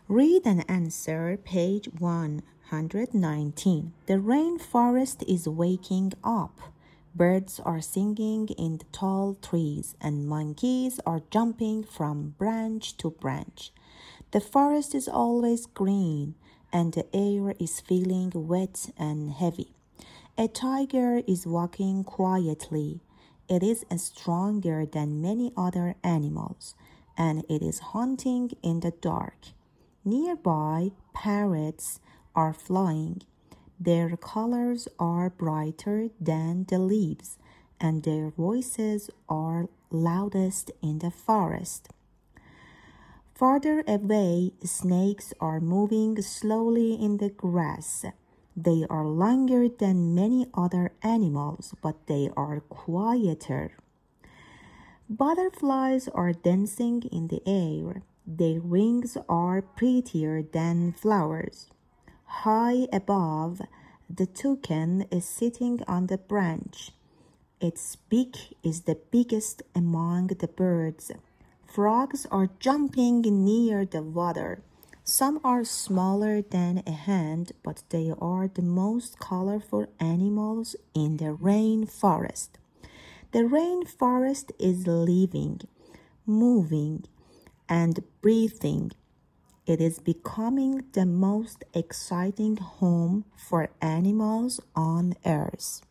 Read and answer page 119. The rainforest is waking up. Birds are singing in the tall trees, and monkeys are jumping from branch to branch. The forest is always green, and the air is feeling wet and heavy. A tiger is walking quietly. It is stronger than many other animals, and it is hunting in the dark. Nearby, parrots are flying. Their colors are brighter than the leaves, and their voices are loudest in the forest. Farther away, snakes are moving slowly in the grass. They are longer than many other animals, but they are quieter. Butterflies are dancing in the air. Their wings are prettier than flowers. High above, the toucan is sitting on the branch. Its beak is the biggest among the birds. Frogs are jumping near the water. Some are smaller than a hand, but they are the most colorful animals in the rainforest. The rainforest is living, moving, and breathing. It is becoming the most exciting home for animals on Earth.